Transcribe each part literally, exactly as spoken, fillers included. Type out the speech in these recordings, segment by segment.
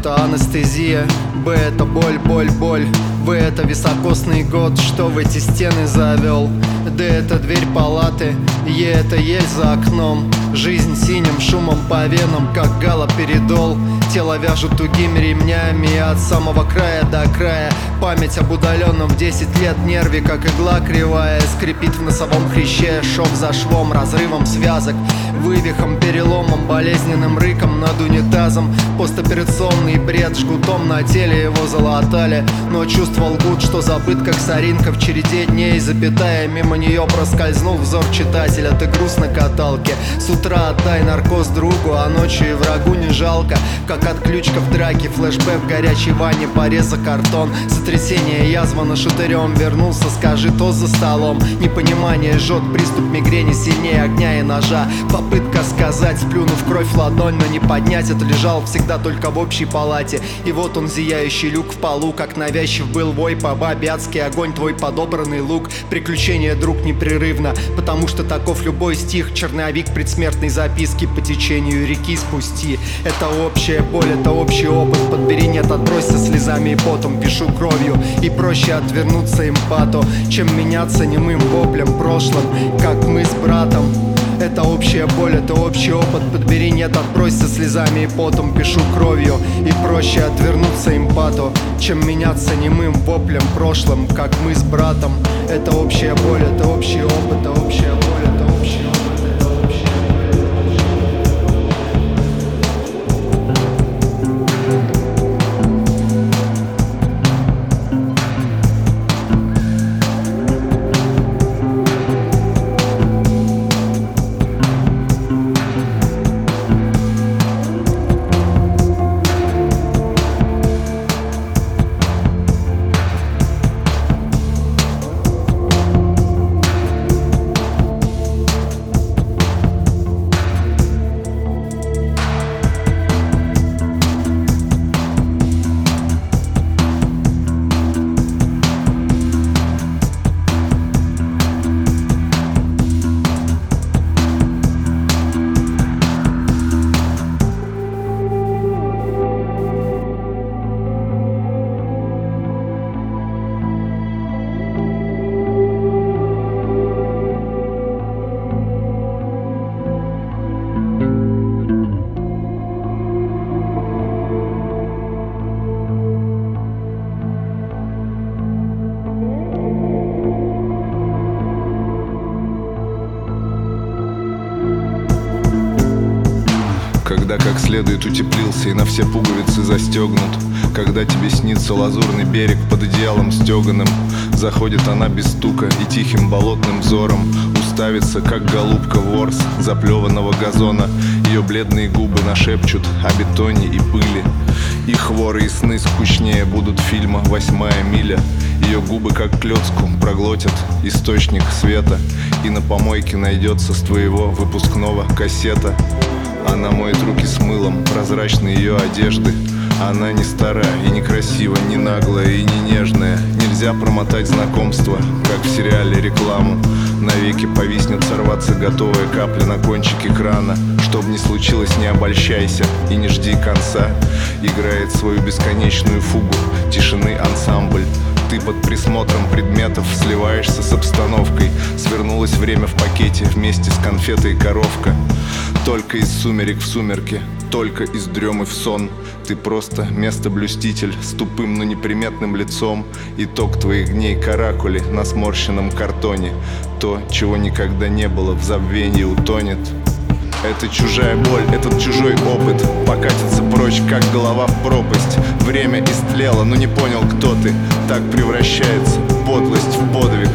это анестезия, Б это боль, боль, боль, В это високосный год, что в эти стены завел, Д это дверь палаты, Е это ель за окном. Жизнь синим шумом по венам, как галоперидол. Тело вяжут тугими ремнями, и от самого края до края память об удаленном в десять лет нерве, как игла кривая, скрипит в носовом хряще, шов за швом, разрывом связок, вывихом, переломом, болезненным рыком над унитазом. Постоперационный бред, жгутом на теле его залатали, но чувства лгут, что забыт, как соринка в череде дней, запятая, мимо нее проскользнул взор читателя. Ты груз на каталке, с утра отдай наркоз другу, а ночью и врагу не жалко, как отключка в драке, флешбэк в горячей ванне, пореза картон, сотрясение, язва на шатырем. Вернулся, скажи, тост за столом. Непонимание жжет, приступ мигрени сильнее огня и ножа. Попытка сказать, сплюнув кровь в ладонь, но не поднять. Это лежал всегда только в общей палате. И вот он, зияющий люк в полу, как навязчив был вой по бабе, адский огонь, твой подобранный лук. Приключения, друг, непрерывно, потому что таков любой стих. Черновик предсмертной записки по течению реки спусти. Это общая боль, это общий опыт. Подбери, нет, отбросься слезами и потом. Пишу кровью, и проще отвернуться эмпату, чем меняться немым воплем прошлым, как мы с братом. Это общая боль, это общий опыт. Подбери, нет, отбросься слезами и потом. Пишу кровью, и проще отвернуться эмпату, чем меняться немым воплем прошлым, как мы с братом. Это общая боль, это общий опыт, это общая боль, это общий опыт. Когда как следует утеплился и на все пуговицы застегнут, когда тебе снится лазурный берег под одеялом стеганым, заходит она без стука и тихим болотным взором уставится, как голубка ворс заплеванного газона. Ее бледные губы нашепчут о бетоне и пыли, и хворые сны скучнее будут фильма «Восьмая миля». Ее губы, как клёцку, проглотят источник света, и на помойке найдется с твоего выпускного кассета. Она моет руки с мылом, прозрачные ее одежды. Она не стара и не красива, не наглая и не нежная. Нельзя промотать знакомство, как в сериале рекламу. Навеки повиснет сорваться готовая капля на кончике крана. Чтоб не случилось, не обольщайся и не жди конца. Играет свою бесконечную фугу тишины ансамбль. Ты под присмотром предметов сливаешься с обстановкой. Свернулось время в пакете вместе с конфетой коровка. Только из сумерек в сумерки, только из дремы в сон. Ты просто место-блюститель с тупым, но неприметным лицом. Итог твоих дней каракули на сморщенном картоне. То, чего никогда не было, в забвении утонет. Это чужая боль, этот чужой опыт покатится прочь, как голова в пропасть. Время истлело, но не понял, кто ты. Так превращается подлость в подвиг.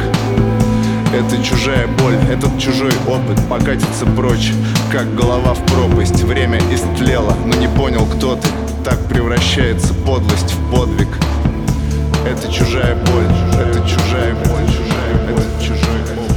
Это чужая боль, этот чужой опыт покатится прочь, как голова в пропасть. Время истлело, но не понял, кто ты. Так превращается подлость в подвиг. Это чужая боль, это чужая боль, это чужой опыт.